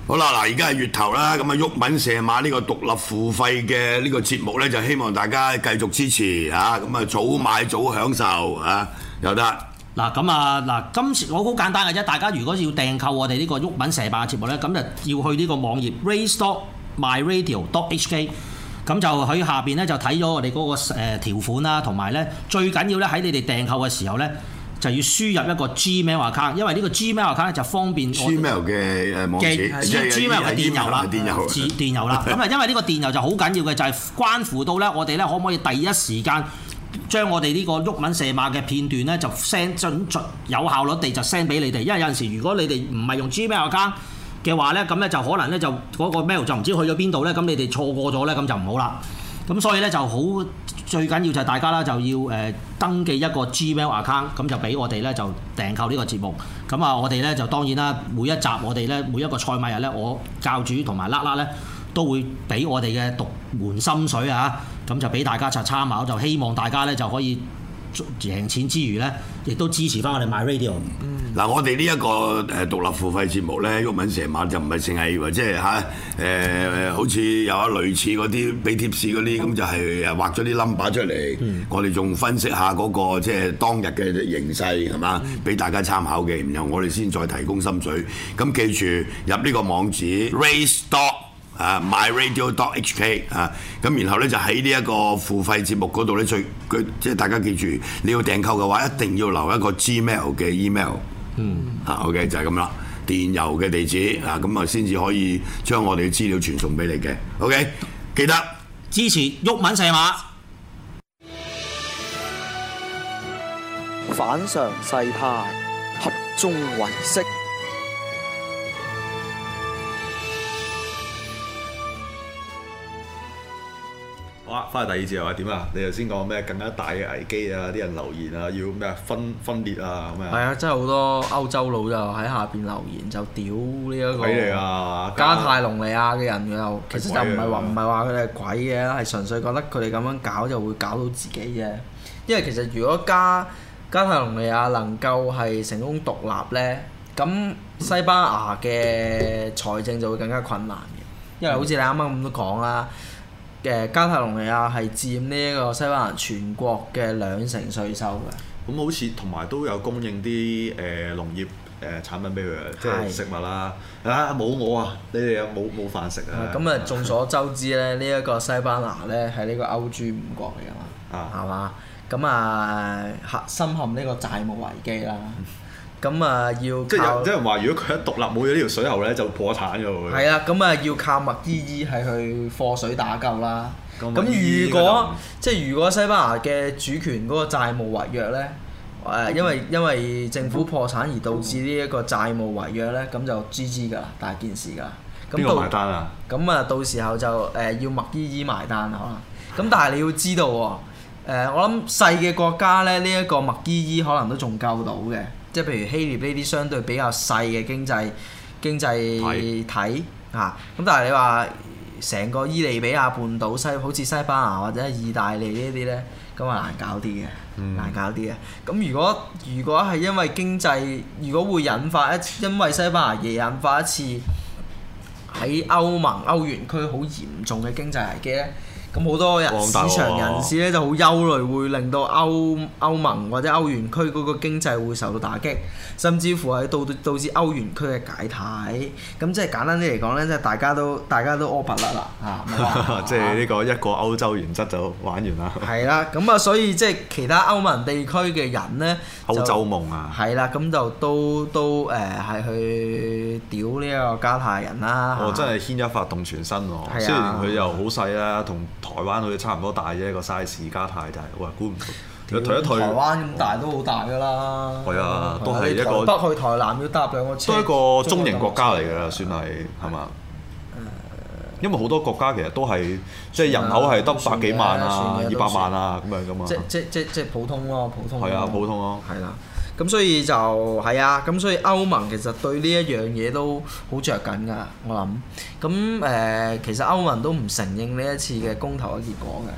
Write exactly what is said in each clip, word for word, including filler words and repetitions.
好啦，嗱，而家係月頭啦，咁啊，毓民射馬呢個獨立付費嘅呢個節目咧，就希望大家繼續支持嚇，咁啊早買早享受嚇，有得。 嗱咁啊嗱，今次我好簡單嘅啫，大家如果要訂購我哋呢個毓民射馬嘅節目咧，咁就要去呢個網頁 race dot my radio dot h k， 咁就喺下邊咧就睇咗我哋嗰個誒條款啦，同埋咧最緊要咧喺你哋訂購嘅時候咧，就要輸入一個 Gmail account， 因為呢個 Gmail account 咧就方便 Gmail 嘅誒網址 ，Gmail 係電郵啦， 電郵電郵啦。咁啊，因為呢個電郵就好緊要嘅，就係關乎到咧我哋咧可唔可以第一時間將我哋呢個毓民射馬嘅片段咧就 send 準準有效率地就 send 俾你哋，因為有陣時如果你哋唔係用 Gmail account嘅話咧，咁咧就可能咧就嗰個 mail 就唔知去咗邊度咧，咁你哋錯過咗咧，咁就唔好啦。咁所以咧就好最緊要就係大家啦，就要誒登記一個 Gmail account， 咁就俾我哋咧就訂購呢個節目。咁啊，我哋咧就當然啦，每一集我哋咧每一個賽馬日咧，我教主同埋啦啦咧都會俾我哋嘅獨門心水啊，咁就俾大家就參考，就希望大家咧就可以贏錢之餘咧，亦都支持翻我哋 My Radio。 嗱、嗯，我哋呢一個誒獨立付費節目咧，毓民射馬就唔係淨係話即係嚇誒，好似有一類似嗰啲俾貼士嗰啲，咁就係誒畫咗啲 number 出嚟，嗯、我哋仲分析下嗰、嗰個即係當日嘅形勢係嘛，俾、嗯、大家參考嘅，然後我哋先再提供心水。咁記住入呢個網址 race dot啊 my radio dot h k 啊，咁然後咧就喺呢一個付費節目嗰度咧，最佢即係大家記住，你要訂購嘅話，一定要留一個 Gmail 嘅 email，嗯，啊 OK 就係咁啦，電郵嘅地址啊，咁啊先至可以將我哋嘅資料傳送俾你嘅 ，OK， 記得支持毓民射馬， 反常世態，合眾唯識。 哇！翻去第二節又話點啊？你頭先講咩更加大嘅危機啊？啲人留言啊，要咩分分裂啊咁樣。 係啊，真係好多歐洲佬就喺下邊留言，就屌呢一個鬼嚟啊！ 加泰隆尼亞嘅人又其實就唔係話唔係話佢哋係鬼嘅，係純粹覺得佢哋咁樣搞就會搞到自己啫。因為其實如果加加泰隆尼亞能夠係成功獨立呢，咁西班牙嘅財政就會更加困難嘅。因為好似你啱啱咁都講啦。嘅加泰隆尼亞係佔呢一個西班牙全國嘅兩成稅收嘅。 咁好似同埋都有供應啲誒、呃、農業誒、呃、產品俾佢嘅，即係食物啦。啊冇我啊，你哋有冇冇飯食啊？咁啊， 眾所周知咧，呢、這、一個西班牙咧係呢個歐豬五國嚟㗎嘛，係嘛、啊？咁啊，深陷呢個債務危機啦。咁啊，要即係有啲人話，如果佢一獨立冇咗呢條水喉咧，就破產㗎喎。 係啊，咁啊要靠麥依依係去貨水打救啦。咁如果即係如果西班牙嘅主權嗰個債務違約咧，誒因為因為政府破產而導致呢一個債務違約咧，咁就 G G 㗎啦，大件事㗎。 邊個埋單啊？ 咁啊，到時候就誒要麥依依埋單可能。咁但係你要知道喎，誒我諗細嘅國家咧，呢一個麥依依可能都仲救到嘅。即係譬如希臘呢啲相對比較細嘅經濟經濟體嚇，咁但係你話成個伊利比亞半島西好似西班牙或者意大利呢啲咧，咁啊難搞啲嘅，嗯、難搞啲嘅。咁如果如果係因為經濟，如果會引發一因為西班牙而引發一次喺歐盟歐元區好嚴重嘅經濟危機咧？咁好多人市場人士咧就好憂慮，會令到歐歐盟或者歐元區嗰個經濟會受到打擊，甚至乎係導導致歐元區嘅解體。咁即係簡單啲嚟講咧，即係大家都大家都屙白甩啦嚇， 即係呢個一個歐洲原則就玩完啦。 係啦，咁啊，所以即係其他歐盟地區嘅人咧， 歐洲夢啊， 係啦，咁就都都誒係、呃、去屌呢一個加泰人啦。 哦，真係牽一髮動全身喎！的雖然佢又好細啦，同台灣好似差唔多大啫，個 size 加泰就係，哇估唔到，退一退。台灣咁大都好大㗎啦。係啊，都係一個。 北去台南要搭兩個車。 都係一個中型國家嚟㗎啦，算係係嘛？因為好多國家其實都係即係人口係得百幾萬啊、二百萬啊咁樣㗎嘛。 即即即即普通咯，普通。 係啊，普通咯。 係啦。咁所以就係啊，咁所以歐盟其實對呢一樣嘢都好着緊㗎，我諗。咁誒、呃，其實歐盟都唔承認呢一次嘅公投嘅結果嘅。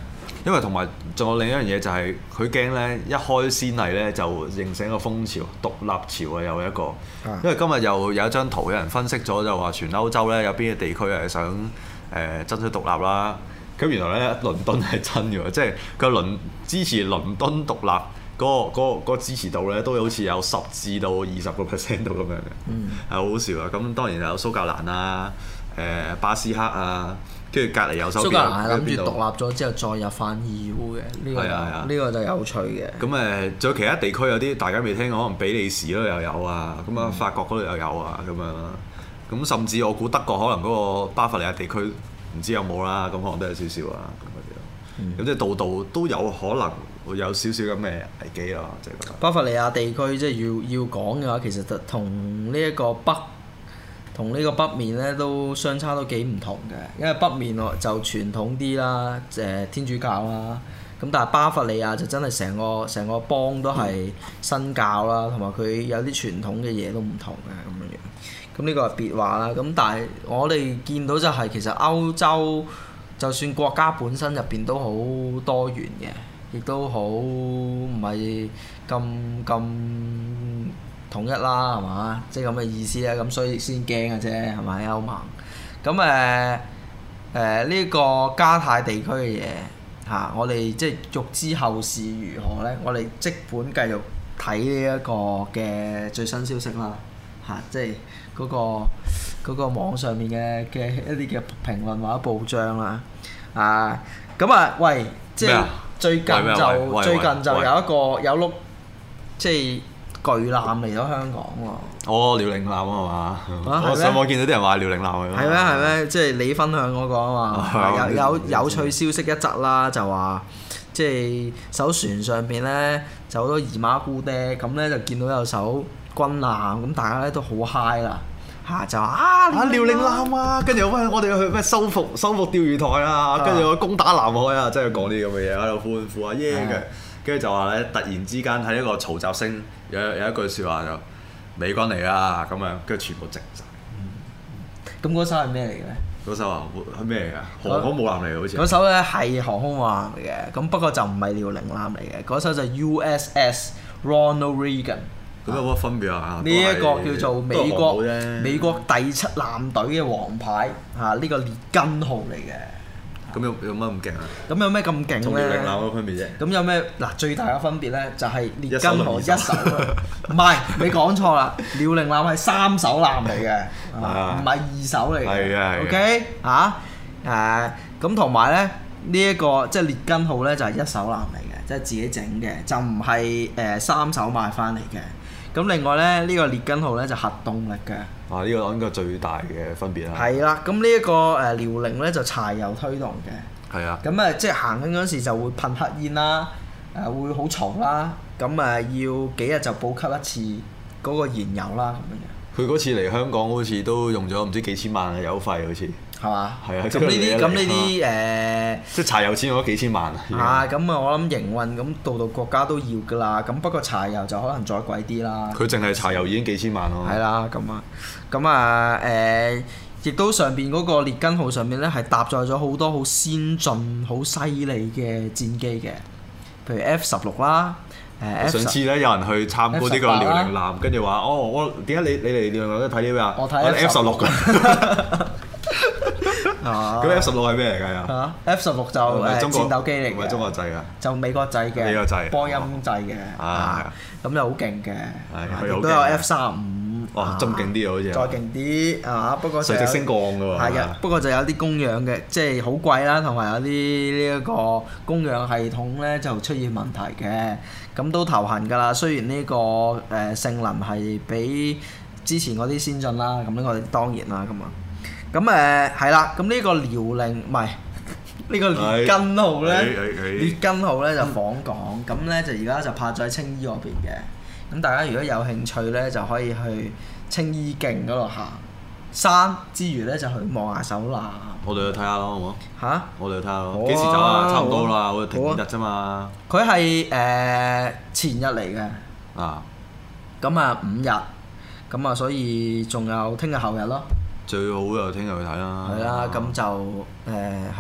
因為同埋仲有另一樣嘢就係佢驚咧，一開先例咧就形成一個風潮，獨立潮啊又一個。 啊、 因為今日又有一張圖，有人分析咗就話全歐洲咧有邊個地區係想誒、呃、爭取獨立啦。咁原來咧倫敦係真嘅喎，即係佢倫支持倫敦獨立嗰、嗰個嗰、嗰個嗰個支持度咧都好似有十至到二十個 percent 度咁樣嘅，係好、嗯、好笑啊！咁當然有蘇格蘭啊、誒、呃、巴斯克啊，跟住隔離有手邊。蘇格蘭係諗住獨立咗之後再入翻 E U 嘅，呢、呢個呢、啊、個就有趣嘅。 咁誒，仲有其他地區有啲大家未聽過，可能比利時嗰度又有啊，咁啊法國嗰度又有啊，咁樣啦。咁甚至我估德國可能嗰個巴伐利亞地區。唔知有冇啦，咁可能都有少少啊，咁嗰啲咁即係度度都有可能會有少少咁嘅危機咯，即係覺得。巴伐利亞地區即係要要講嘅話，其實就同呢一個北同呢個北面咧都相差都幾唔同嘅，因為北面就傳統啲啦，誒天主教啦，咁但係巴伐利亞就真係成個成個邦都係新教啦，同埋佢有啲傳統嘅嘢都唔同嘅咁樣樣。咁呢個係別話啦，咁但係我哋見到就係其實歐洲就算國家本身入邊都好多元嘅，亦都好唔係咁咁統一啦，係嘛？即係咁嘅意思咧，咁所以先驚嘅啫，係咪歐盟？咁誒誒呢個加泰地區嘅嘢嚇，我哋即係欲知後事如何咧，我哋即管繼續睇呢一個嘅最新消息啦。嚇、啊！即係嗰、那個嗰、那個網上面嘅嘅一啲嘅評論或者報章啦。啊！咁啊，喂！即係最近就最近就有一個有碌即係巨艦嚟咗香港喎。哦，遼寧艦啊嘛！我上網見到啲人話遼寧艦係咩？係咩係咩？即係你分享嗰個啊嘛！有有有趣消息一則啦，就話即係艘船上邊咧就好多姨媽姑爹，咁咧就見到有艘軍艦，咁大家咧都好 high 啦嚇，就話啊遼寧艦啊，跟住喂我哋去咩收復收復釣魚台啊，跟住去攻打南海啊，即係講啲咁嘅嘢喺度歡呼啊耶嘅，跟住就話咧突然之間喺一個嘈雜聲有有一句説話就美軍嚟啦咁樣，跟住全部靜晒。咁嗰艘係咩嚟嘅咧？嗰艘啊係咩嚟㗎？航空母艦嚟嘅好似。嗰艘咧係航空母艦嚟嘅，咁不過就唔係遼寧艦嚟嘅，嗰艘就 U S S Ronald Reagan。咁有乜分別啊？呢一個叫做美國美國第七艦隊嘅王牌嚇，呢、呢個列根號嚟嘅。咁有有乜咁勁啊？咁有咩咁勁咧？同遼寧艦有乜分別啫？咁有咩嗱？最大嘅分別咧就係列根號一手，唔係你講錯啦，遼寧艦係三手艦嚟嘅，唔係二手嚟嘅。係啊係。OK 嚇誒咁同埋咧呢一個即係列根號咧就係一手艦嚟嘅，即係自己整嘅，就唔係誒三手買翻嚟嘅。咁另外咧，呢、呢個列根號咧就核動力嘅。啊，呢、呢個應該最大嘅分別啦。係啦，咁呢一個誒遼寧咧就柴油推動嘅。係啊的。咁誒即係行緊嗰時就會噴黑煙啦，誒會好嘈啦，咁誒要幾日就補給一次嗰個燃油啦咁樣。佢嗰次嚟香港好似都用咗唔知幾千萬嘅油費好似。係嘛？係啊，咁呢啲咁呢啲誒，即係柴油錢用咗幾千萬啊！啊，咁啊，我諗營運咁度度國家都要㗎啦。咁不過柴油就可能再貴啲啦。佢淨係柴油已經幾千萬咯。係啦，咁啊，咁啊誒，亦都上邊嗰個列根號上面咧係搭載咗好多好先進、好犀利嘅戰機嘅，譬如 F 十六啦。誒上次咧有人去參觀呢個遼寧艦，跟住話：哦，我點解你你嚟遼寧艦睇啲咩啊？我睇 F 十六㗎。咁 F 十六係咩嚟㗎？啊 F 十六就誒戰鬥機嚟嘅，唔係中國製㗎，就美國製嘅，美國製，波音製嘅，啊咁又好勁嘅，亦都有 F 三十五，哇，仲勁啲啊，好似再勁啲係嘛？不過垂直升降㗎喎，係嘅，不過就有啲供氧嘅，即係好貴啦，同埋有啲呢一個供氧系統咧就出現問題嘅，咁都頭痕㗎啦。雖然呢個誒性能係比之前嗰啲先進啦，咁呢個當然啦，咁啊。咁誒係啦，咁呢個遼寧唔係呢個列根號咧，列根號咧就訪港，咁咧就而家就泊咗喺青衣嗰邊嘅。咁大家如果有興趣咧，就可以去青衣徑嗰度行山之餘咧，就去望下手艦。我哋去睇下咯，好唔好？嚇！我哋去睇下咯。幾時走啊？差唔多啦，我哋停五日啫嘛。佢係誒前日嚟嘅。啊。咁啊五日，咁啊所以仲有聽日後日咯。最好就聽日去睇啦。係啦，咁就誒係啦，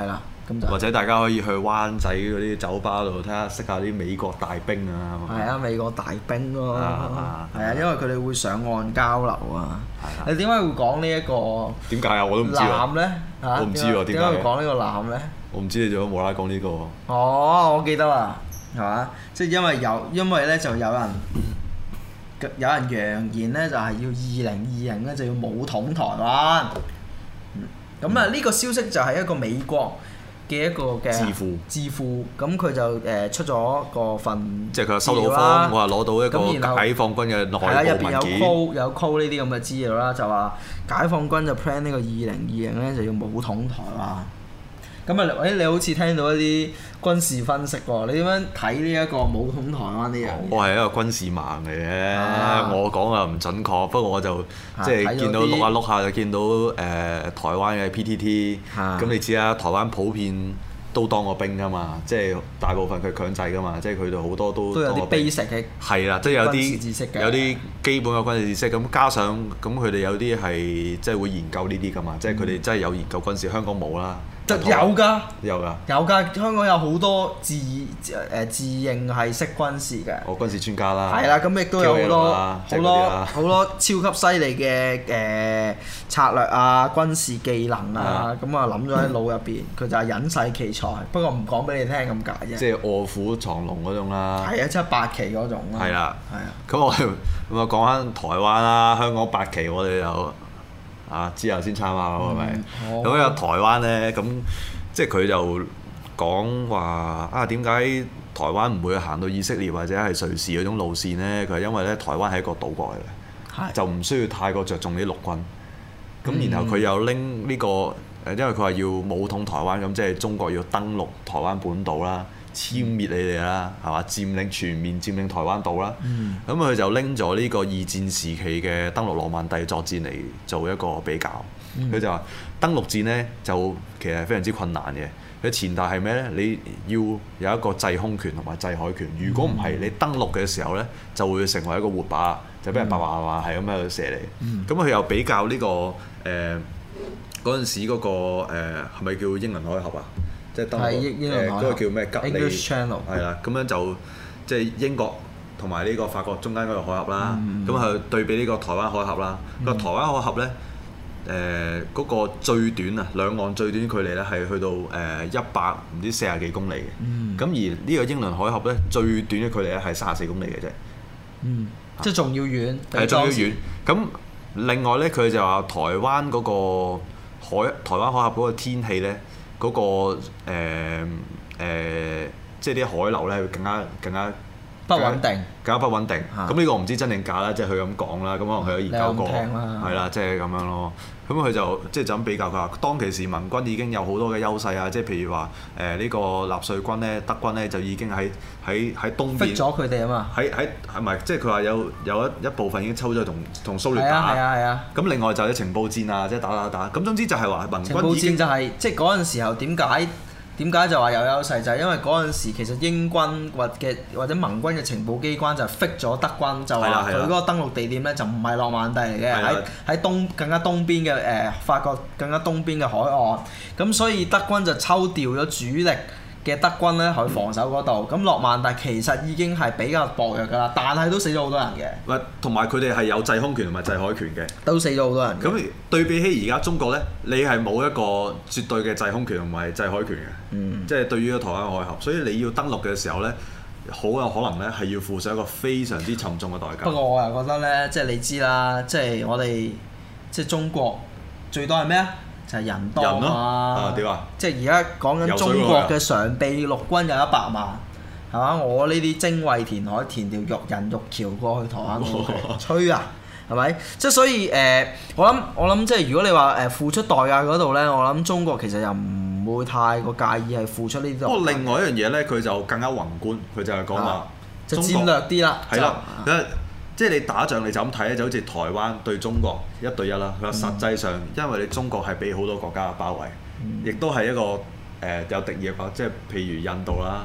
咁就或者大家可以去灣仔嗰啲酒吧度睇下，識下啲美國大兵啊。 係啊，美國大兵咯， 啊係啊，因為佢哋會上岸交流啊。 係啊你點解會講呢一個點解啊？我都唔知喎。 男咧嚇？ 我唔知喎點解點解會講呢個男咧？ 我唔知你做乜無啦啦講呢個喎。 哦，我記得啦，係嘛？即係因為有，因為咧就有人有人揚言咧，就係要二零二零咧就要武統台灣。咁啊，呢個消息就係一個美國嘅一個嘅智庫， 智庫，咁佢就誒出咗個份， 即係佢收到風，我話攞到一咁然後個解放軍嘅內係啦，入邊有部文件。 call 有 call 呢啲咁嘅資料啦，就話解放軍就 plan 呢個二零二零咧就要武統台灣。咁啊，誒你好似聽到一啲軍事分析喎，你點樣睇呢一個武統台灣呢樣嘢？ 我係一個軍事盲嚟嘅， 啊我講啊唔準確，不過我就啊即係睇咗見到啲碌下碌下就見到誒、呃、台灣嘅 P T T，咁、 啊你知啦，台灣普遍都當過兵噶嘛，即係大部分佢強制噶嘛，即係佢哋好多都都有啲當過兵 basic 嘅係啦，即係有軍事知識嘅啲有啲基本嘅軍事知識，咁加上咁佢哋有啲係即係會研究呢啲噶嘛，即係佢哋真係有研究軍事，香港冇啦。 就有㗎， 有㗎， 有㗎，香港有好多自誒自認係識軍事嘅。 我軍事專家啦。 係啦，咁亦都有好多啦好多好多超級犀利嘅誒策略啊、軍事技能啊，咁啊諗咗喺腦入邊，佢就係隱世奇才，不過唔講俾你聽咁解啫。 即係臥虎藏龍嗰種啦。 係啊，即係八旗嗰種啦。 係啦， 係啊。 咁我哋咁啊講翻台灣啦，香港八旗我哋就啊之後先參考係咪？ 好咁有台灣咧，咁即係佢就講話啊點解台灣唔會行到以色列或者係瑞士嗰種路線咧？佢係因為咧台灣係一個島國嚟嘅， 係就唔需要太過着重啲陸軍。咁、 嗯然後佢又拎呢個誒，因為佢話要武統台灣，咁即係中國要登陸台灣本島啦。殲滅你哋啦，係嘛？佔領全面佔領台灣島啦。咁佢、嗯、就拎咗呢個二戰時期嘅登陸諾曼第作戰嚟做一個比較。佢、嗯、就話登陸戰呢，就其實係非常之困難嘅。佢前提係咩呢？你要有一個制空權同埋制海權。如果唔係，你登陸嘅時候呢，就會成為一個活靶，就俾人白話話係咁喺度射你。咁佢、嗯、又比較呢、呢個誒嗰陣時嗰、嗰個誒係咪叫英倫海峽啊？即係登陸誒嗰個叫咩吉利 English Channel 係啦，咁樣就即係英國同埋呢個法國中間嗰個海峽啦。咁佢、嗯、對比呢個台灣海峽啦，個、嗯、台灣海峽咧誒嗰個最短啊，兩岸最短距離咧係去到誒一百唔知四十幾公里嘅。咁、嗯、而呢個英倫海峽咧最短嘅距離咧係三十四公里嘅啫。嗯，啊、即係仲要遠。 係仲要遠。咁另外咧，佢就話台灣嗰個海台灣海峽嗰個天氣咧。嗰、那個誒、呃呃、即係啲海流咧，會更加更加不穩定， 更加不穩定。咁呢、啊、個我唔知真定假啦，即係佢咁講啦。咁可能佢有研究過，係啦，即係咁樣咯。咁佢就即係就咁比較，佢話當其時民軍已經有好多嘅優勢啊，即係譬如話誒呢個納粹軍咧，德軍咧就已經喺喺喺東邊逼咗佢哋啊嘛。 喺喺係咪即係佢話有有一一部分已經抽咗同同蘇聯打。 係啊係啊。 咁另外就有情報戰啊，即係打打打。咁總之就係話民軍情報戰就係、是、即係嗰陣時候點解？點解就話有優勢？就係、是、因為嗰陣時其實英軍或嘅或者盟軍嘅情報機關就 fix 咗德軍，就話佢嗰個登陸地點咧就唔係諾曼第嚟嘅，喺喺東更加東邊嘅誒、呃、法國更加東邊嘅海岸，咁所以德軍就抽調咗主力嘅德軍咧去防守嗰度。咁諾曼第其實已經係比較薄弱㗎啦，但係都死咗好多人嘅。 喂，同埋佢哋係有制空權同埋制海權嘅， 都死咗好多人。 咁對比起而家中國咧，你係冇一個絕對嘅制空權同埋制海權嘅，嗯、即係對於個台灣海峽，所以你要登陸嘅時候咧，好有可能咧係要付上一個非常之沉重嘅代價。 不過我又覺得咧，即係你知啦，即係我哋即係中國最多係咩啊？就係人多人啊！ 啊點啊？ 即係而家講緊中國嘅常備陸軍有一百萬，係嘛？我呢啲精衛填海填條玉人玉橋過去台灣度，吹啊！係咪？即係所以誒、呃，我諗我諗即係如果你話誒付出代價嗰度咧，我諗中國其實又唔會太過介意係付出呢啲。 不過另外一樣嘢咧，佢就更加宏觀，佢就係講話就戰略啲啦。 係啦，即係你打仗你就咁睇咧，就好似台灣對中國一對一啦。佢話實際上，因為你中國係俾好多國家嘅包圍，亦都係一個誒、呃、有敵意嘅國家，即係譬如印度啦、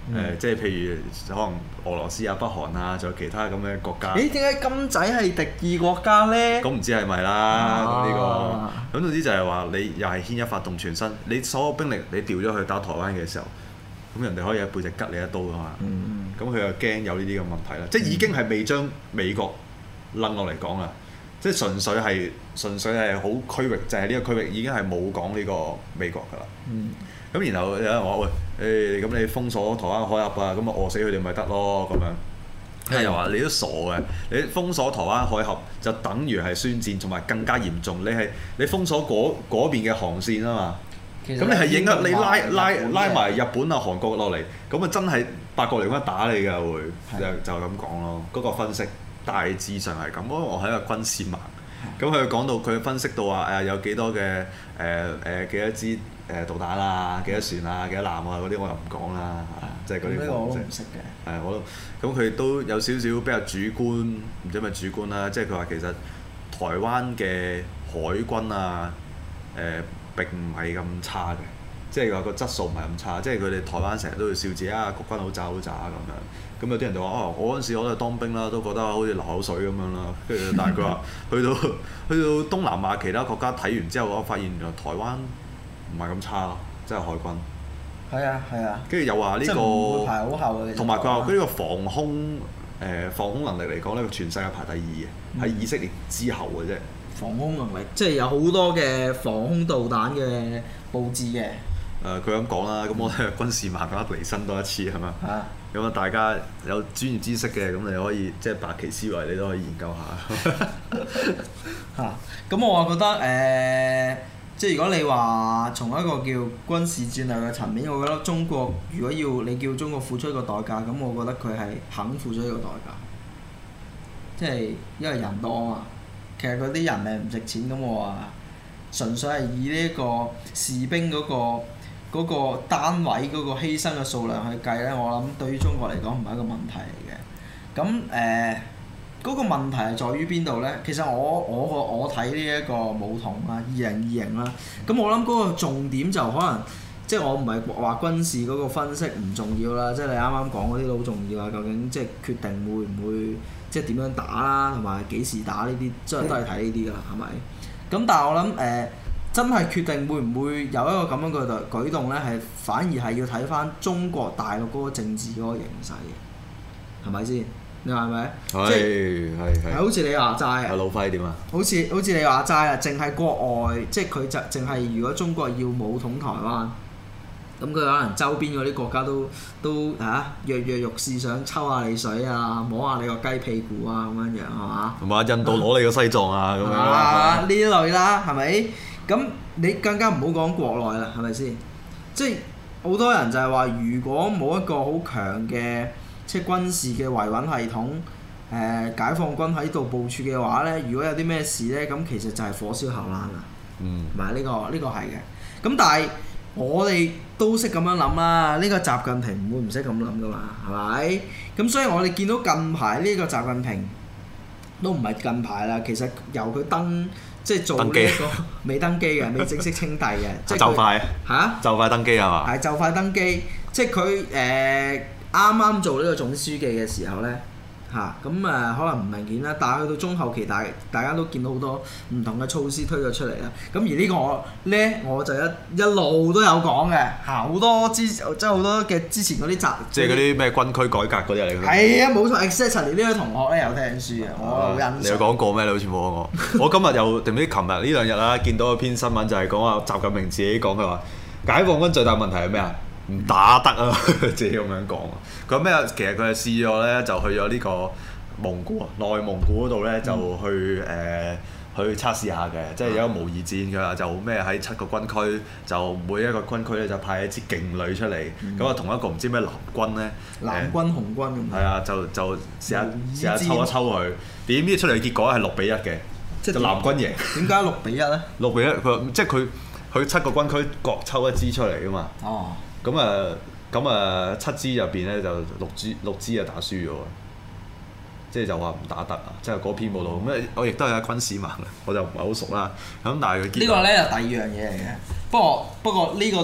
誒，即係譬如可能俄羅斯啊、北韓啊，仲有其他咁嘅國家。 誒點解金仔係敵意國家咧？ 咁唔知係咪啦？咁呢、 啊、 個咁總之就係話你又係牽一發動全身，你所有兵力你調咗去打台灣嘅時候，咁人哋可以喺背脊吉你一刀㗎嘛。咁佢、嗯、又驚有呢啲咁問題啦，即係已經係未將美國掄落嚟講啦，即係純粹係純粹係好區域，就係、是、呢個區域已經係冇講呢個美國㗎啦。咁、嗯、然後有人話喂，誒、欸、咁你封鎖台灣海峽啊，咁啊餓死佢哋咪得咯咁樣。跟住又話你都傻嘅，你封鎖台灣海峽就等於係宣戰，同埋更加嚴重。你係你封鎖嗰嗰邊嘅航線啊嘛，咁你係影響你拉拉拉埋日本啊、韓國落嚟，咁啊真係八國聯軍打你㗎會，就就咁講咯。嗰個分析大致上係咁，因為我係一個軍事盲。咁佢講到佢分析到話誒有幾多嘅誒誒幾多支誒導彈啊、幾多船啊、幾多艦啊嗰啲我又唔講啦，即係嗰啲我都唔識嘅。 係我都咁佢都有少少比較主觀，唔知係咪主觀啦。即係佢話其實台灣嘅海軍啊誒、呃、並唔係咁差嘅，即係話個質素唔係咁差。即係佢哋台灣成日都會笑自己啊國軍好渣好渣咁樣。咁有啲人就話哦，我嗰陣時我都係當兵啦，都覺得好似流口水咁樣啦。跟住但係佢話去到去到東南亞其他國家睇完之後，我發現原來台灣唔係咁差咯，即係海軍。 係啊係啊。跟住又話呢、這個排好後嘅。 同埋佢話呢個防空誒、呃、防空能力嚟講咧，全世界排第二嘅，喺、嗯、以色列之後嘅啫。 防空能力即係有好多嘅防空導彈嘅佈置嘅。 誒佢咁講啦，咁我哋軍事盲咁離身多一次係嘛？啊！咁啊，大家有專業知識嘅，咁你可以即係白旗思維，你都可以研究下。 嚇、啊！咁我覺得誒、呃，即係如果你話從一個叫軍事戰略嘅層面，我覺得中國如果要你叫中國付出一個代價，咁我覺得佢係肯付出一個代價。即係因為人多啊嘛，其實嗰啲人命唔值錢，咁我話純粹係以呢一個士兵嗰、嗰個。嗰個單位嗰個犧牲嘅數量去計咧，我諗對於中國嚟講唔係一個問題嚟嘅。咁誒，嗰個問題係在於邊度咧？其實我我個我睇呢一個武統啊，二零二零啦。咁我諗嗰個重點就可能，即係我唔係話軍事嗰個分析唔重要啦。即係你啱啱講嗰啲都好重要啊。究竟即係決定會唔會即係點樣打啦，同埋幾時打呢啲，即係都係睇呢啲㗎啦，係咪？咁但係我諗誒。呃真係決定會唔會有一個咁樣嘅舉動呢？係反而係要睇翻中國大陸嗰個政治嗰個形勢嘅，係咪先？你話係咪？ 係係係。 好似你話齋啊。 阿老輝點啊？ 好似好似你話齋啊，淨係國外，即係佢就淨係如果中國要武統台灣，咁佢可能周邊嗰啲國家都都嚇躍躍欲試，想抽下你水啊，摸下你個雞屁股啊咁樣樣係嘛？ 同埋印度攞你個西藏啊咁樣。 啊呢類啦，係咪？咁你更加唔好講國內啦，係咪先？即係好多人就係話，如果冇一個好強嘅即係軍事嘅維穩系統，誒、呃、解放軍喺度部署嘅話咧，如果有啲咩事咧，咁其實就係火燒後欄啦。嗯，唔係呢個呢、呢個係嘅。咁但係我哋都識咁樣諗啦，呢、呢個習近平唔會唔識咁諗噶嘛，係咪？咁所以我哋見到近排呢個習近平都唔係近排啦，其實由佢登。即係做呢、這、一個未登基嘅，未正式稱帝嘅，即係就快嚇，啊、 就快登基係嘛？ 係就快登基，即係佢誒啱啱做呢個總書記嘅時候咧嚇，咁誒、啊、可能唔明顯啦，但係去到中後期，大大家都見到好多唔同嘅措施推咗出嚟啦。咁而呢個咧，我就一一路都有講嘅嚇，好多之即係好多嘅之前嗰啲集， 即係嗰啲咩軍區改革嗰啲嚟嘅。 係啊，冇錯 exactly 呢位同學咧有聽書嘅，我好欣賞。 你有講過咩？你好似冇講過。我今日又定唔知琴日呢兩日啦，見到一篇新聞就係講話習近平自己講，佢話解放軍最大問題係咩啊？唔打得啊！自己咁樣講。佢咩？其實佢係試咗咧，就去咗呢個蒙古啊，內蒙古嗰度咧就去誒、呃、去測試下嘅，即係有一個模擬戰㗎，就咩喺七個軍區，就每一個軍區咧就派一支勁旅出嚟，咁啊、嗯、同一個唔知咩藍軍咧， 藍軍紅軍咁。係啊，就就試下試下抽一抽佢，點知出嚟嘅結果係六比一嘅，即係藍軍贏。點解六比一咧？六比一，佢即係佢佢七個軍區各抽一支出嚟㗎嘛。哦。咁啊，咁啊，七支入邊咧就六支六支啊打輸咗，即係就話唔打得啊！即係嗰篇報道，咁我亦都係軍事盲嘅，我就唔係好熟啦。咁但係佢呢個咧就第二樣嘢嚟嘅。不過不過呢個都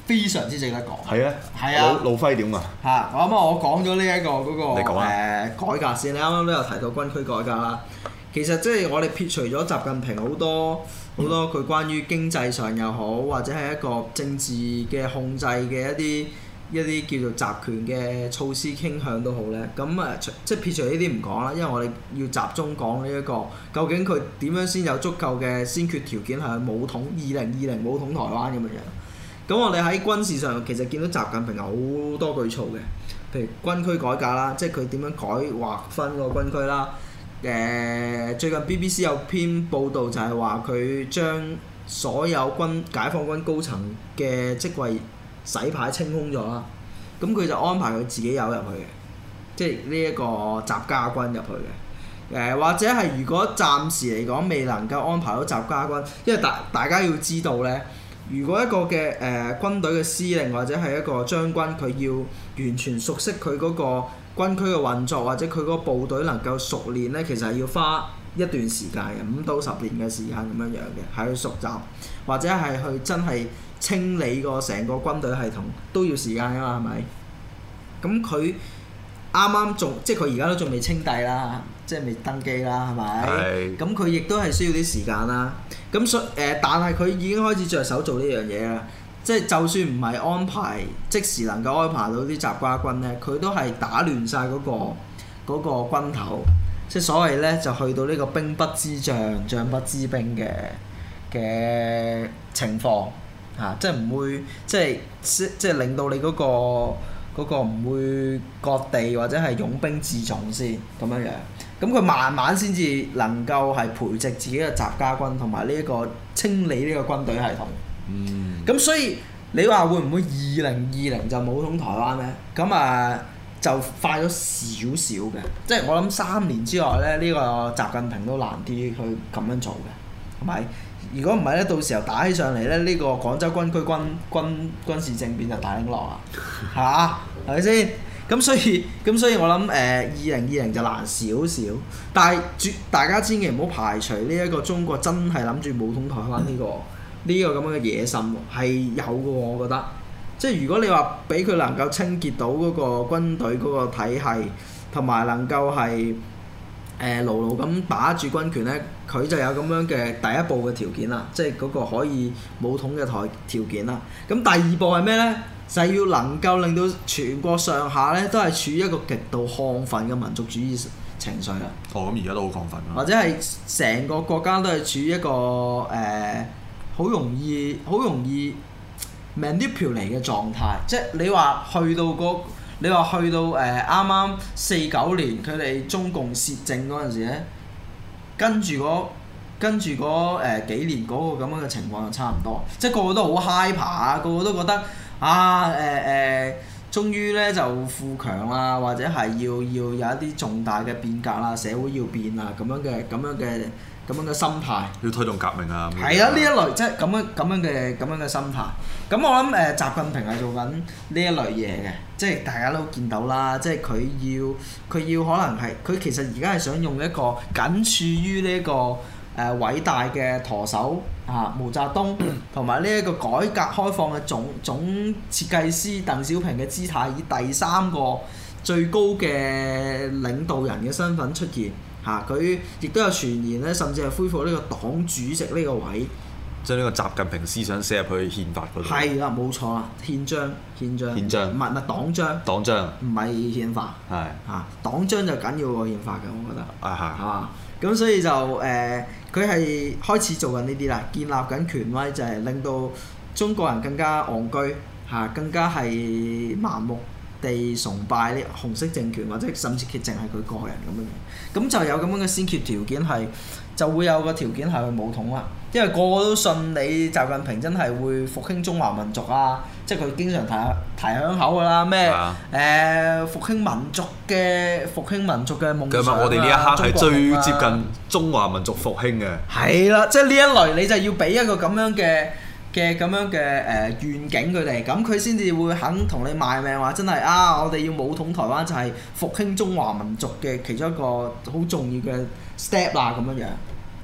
非常之值得講。 係啊， 係啊老老輝點啊？ 嚇！我啱啱我講咗呢一個嗰、個你講啊誒改革先，你啱啱都有提到軍區改革啦。其實即係我哋撇除咗習近平好多好多佢關於經濟上又好，或者係一個政治嘅控制嘅一啲一啲叫做集權嘅措施傾向都好咧。咁啊，即係撇除呢啲唔講啦，因為我哋要集中講呢一個究竟佢點樣先有足夠嘅先決條件係武統二零二零武統台灣咁嘅樣。咁我哋喺軍事上其實見到習近平有好多舉措嘅，譬如軍區改革啦，即係佢點樣改劃分個軍區啦。誒、呃、最近 B B C 有篇報道就係話佢將所有軍解放軍高層嘅職位洗牌清空咗啦，咁佢就安排佢自己有入去嘅，即係呢一個習家軍入去嘅。誒、呃、或者係如果暫時嚟講未能夠安排到習家軍，因為大大家要知道呢，如果一個嘅誒、呃、軍隊嘅司令或者係一個將軍，佢要完全熟悉佢嗰個軍區嘅運作，或者佢嗰個部隊能夠熟練呢，其實係要花一段時間嘅，五到十年嘅時間咁樣樣嘅，係去熟習，或者係去真係清理個成個軍隊系統都要時間㗎嘛，係咪？咁佢啱啱仲即係佢而家都仲未稱帝啦，即係未登基啦，係咪？係。咁佢亦都係需要啲時間啦。咁所誒，但係佢已經開始着手做呢樣嘢啦。即係就算唔係安排即時能夠安排到啲習家軍咧，佢都係打亂晒嗰個嗰個軍頭，即係所謂咧就去到呢個兵不知將，將不知兵嘅嘅情況嚇、啊，即係唔會即係即係令到你嗰個嗰個唔會割地或者係擁兵自重先咁樣樣。咁佢慢慢先至能夠係培植自己嘅習家軍，同埋呢一個清理呢個軍隊系統。嗯，咁所以你話會唔會二零二零就武統台灣呢？咁啊就快咗少少嘅，即係我諗三年之內咧，呢、呢個習近平都難啲去咁樣做嘅，係咪？如果唔係咧，到時候打起上嚟咧，呢、呢個廣州軍區軍軍軍事政變就大興落啦，係嘛？係咪先？咁所以咁所以我諗誒二零二零就難少少，但係絕大家千祈唔好排除呢一個中國真係諗住武統台灣呢、呢個。呢個咁樣嘅野心係有嘅，我覺得。即係如果你話俾佢能夠清潔到嗰個軍隊嗰個體系，同埋能夠係誒牢牢咁把住軍權呢，佢就有咁樣嘅第一步嘅條件啦，即係嗰個可以武統嘅台條件啦。咁第二步係咩呢？就係、是、要能夠令到全國上下呢都係處於一個極度亢奮嘅民族主義情緒啦。 哦，咁而家都好亢奮啦。或者係成個國家都係處於一個誒。呃好容易，好容易 manipulate 嘅狀態，即係你話去到嗰，你話去到誒啱啱四九年佢哋中共竊政嗰陣時咧，跟住嗰跟住嗰誒幾年嗰個咁樣嘅情況就差唔多，即係個個都好 hyper 啊，個個都覺得啊誒誒、呃呃，終於咧就富強啦，或者係要要有一啲重大嘅變革啦，社會要變啊咁樣嘅咁樣嘅。咁樣嘅心態， 要推動革命啊！ 係啊，呢一類即係咁樣咁樣嘅咁樣嘅心態。咁我諗誒、呃，習近平係做緊呢一類嘢嘅，即係大家都見到啦。即係佢要佢要可能係佢其實而家係想用一個僅處於呢、這、一個誒、呃、偉大嘅舵手啊毛澤東同埋呢一個改革開放嘅總總設計師鄧小平嘅姿態，以第三個最高嘅領導人嘅身份出現。嚇！佢亦都有傳言咧，甚至係恢復呢個黨主席呢個位， 將呢個習近平思想寫入去憲法嗰度。係啦，冇錯啦，憲章，憲章， 憲章， 唔係唔係黨章， 黨章， 唔係憲法。係嚇的，黨章就緊要過憲法嘅，我覺得。啊係。係嘛？咁所以就誒，佢、呃、係開始做緊呢啲啦，建立緊權威，就係令到中國人更加戇居嚇，更加係盲目地崇拜呢紅色政權，或者甚至佢淨係佢個人咁樣嘅，咁就有咁樣嘅先決條件係，就會有個條件係去武統啦。因為個個都信你習近平真係會復興中華民族啊，即係佢經常提提響口㗎啦，咩誒、啊呃、復興民族嘅復興民族嘅夢想啊！ 我哋呢一刻係最接近中華民族復興嘅。 係啦，即係呢一類你就要俾一個咁樣嘅。嘅咁樣嘅誒、呃、願景佢哋，咁佢先至會肯同你賣命話真係啊！我哋要武統台灣就係復興中華民族嘅其中一個好重要嘅 step 啦咁樣樣。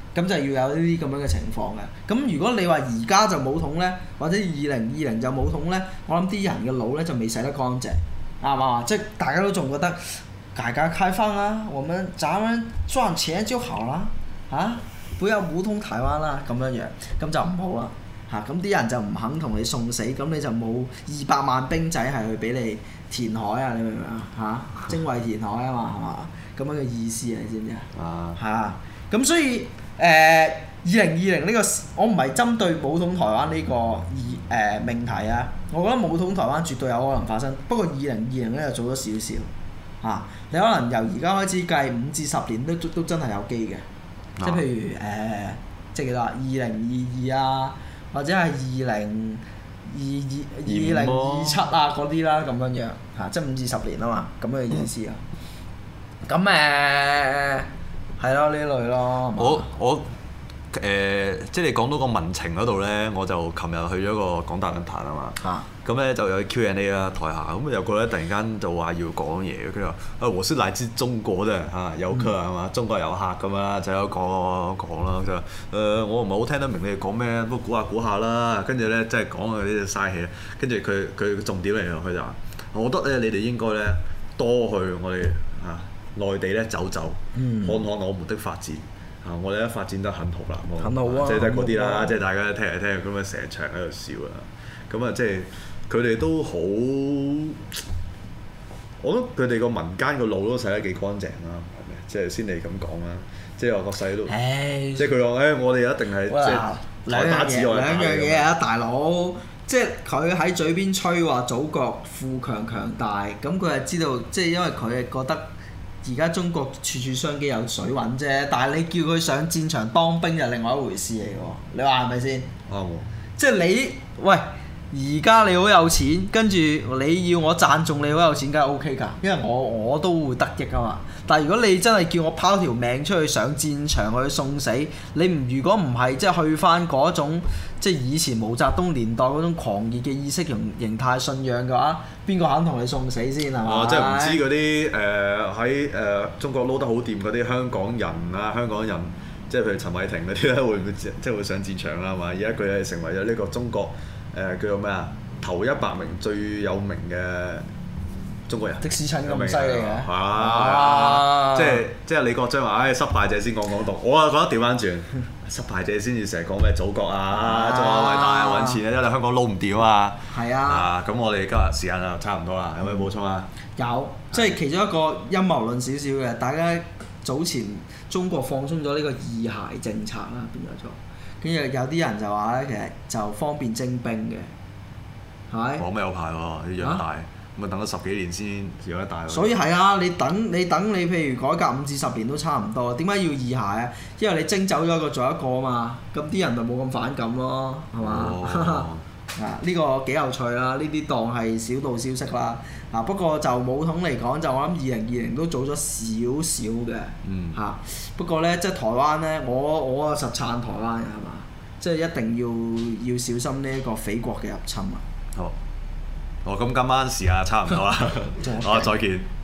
咁就要有呢啲咁樣嘅情況嘅。咁如果你話而家就武統呢，或者二零二零就武統呢，我諗啲人嘅腦呢就未洗得乾淨，啱唔啱啊？即係大家都仲覺得改革開放啊，我們咱們賺錢就好啦，嚇、啊，不要武統台灣啦，咁樣樣，咁就唔好啦。嚇，咁啲人就唔肯同你送死，咁你就冇二百萬兵仔係去俾你填海啊！你明唔明啊？嚇，精衛填海啊嘛，係嘛？咁樣嘅意思啊，你知唔知啊？嚇，咁所以誒二零二零呢個，我唔係針對武統台灣呢個議誒命題啊，我覺得武統台灣絕對有可能發生，不過二零二零咧就早咗少少嚇，你可能由而家開始計五至十年都都真係有機嘅，即係譬如誒、呃，即係幾多啊？二零二二啊！或者係二零二二二零二七啊嗰啲啦，咁樣樣嚇，即係五至十年啊嘛，咁嘅意思啊。咁誒係咯，呢類咯。 我我誒、呃、即係你講到個民情嗰度咧，我就琴日去咗個廣大論壇啊嘛。嚇。咁咧就有 Q and A 啦，台下咁有個咧突然間就話要講嘢，佢話啊我是來自中國嘅嚇遊客係嘛，中國遊客咁啦，就有講講啦，就話誒我唔係好聽得明你哋講咩，不過估下估下啦，跟住咧即係講嗰啲嘥氣，跟住佢佢重點嚟㗎，佢就話我覺得咧你哋應該咧多去我哋啊內地咧走走，嗯、看看我們的發展。啊！我哋咧發展得很好啦， 很好啊， 即係嗰啲啦，即係大家聽嚟聽去咁樣成場喺度笑啊！咁啊，即係佢哋都好，我覺得佢哋個民間個腦都洗得幾乾淨啦，係咪？即係先你咁講啦，即係話個細路， 唉即係佢話誒，我哋一定係即係台打之外兩樣嘢啊，大佬！即係佢喺嘴邊吹話祖國富強強大，咁佢係知道，即係因為佢係覺得。而家中國處處商機有水揾啫，但係你叫佢上戰場當兵就另外一回事嚟喎，你話係咪先？啱喎。即係你喂，而家你好有錢，跟住你要我讚頌你好有錢，梗係 O K 㗎，因為我我都會得益啊嘛。但係如果你真係叫我拋條命出去上戰場去送死，你唔如果唔係即係去翻嗰種即係以前毛澤東年代嗰種狂熱嘅意識形形態信仰嘅話，邊個肯同你送死先係嘛？ 哦，即係唔知嗰啲誒喺誒中國撈得好掂嗰啲香港人啊，香港人即係譬如陳偉霆嗰啲咧，會唔會即係會上戰場啦？係嘛？而家佢係成為咗呢個中國誒、呃、叫做咩啊？頭一百名最有名嘅中國人。 的士親咁犀利嘅。 係啊！即係即係李國章話：唉、哎，失敗者先講港獨。我啊覺得調翻轉，失敗者先至成日講咩祖國啊，中國偉大啊，揾錢啊，因為香港撈唔掂啊。係啊。啊，咁我哋今日時間就差唔多啦，有咩補充啊？ 有，即係其中一個陰謀論少少嘅，大家早前中國放鬆咗呢個二孩政策啦，變咗做，跟住有啲人就話咧，其實就方便徵兵嘅。 講咩有排喎？要養大，咁啊等咗十幾年先養得大。 所以係啊，你等你等你譬如改革五至十年都差唔多，點解要二孩啊？因為你徵走咗一個做一個啊嘛，咁啲人就冇咁反感咯，係嘛？哦、啊，呢、呢個幾有趣啦，呢啲當係小道消息啦。啊，不過就武統嚟講，就我諗二零二零都早咗少少嘅。嗯。嚇、啊，不過咧，即係台灣咧，我我啊實撐台灣嘅係嘛，即係一定要要小心呢一個匪國嘅入侵啊！ 好，好，咁今晚時間差唔多啦，好，再見。